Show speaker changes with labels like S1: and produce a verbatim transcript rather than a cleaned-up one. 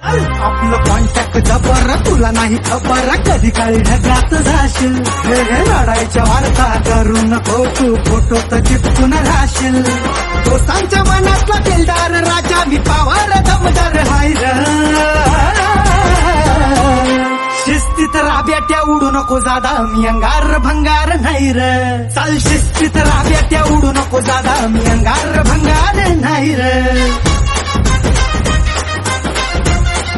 S1: आपलं कॉन्टॅक्ट जबर तुला नाही खबर कधी काळी ढगात जाशील हे हे लढाईच्या वार्ता करू नको तू फोटो तर चिपकून राहशील दोस्तांच्या मनातला दिलदार राजा मी पावर दमदार हायर शिस्तीत राब्याट्या उडू नको जादा मी अंगार भंगार नाही र चाल शिस्तीत राब्याट्या उडू नको जादा मी अंगार भंगार नाही र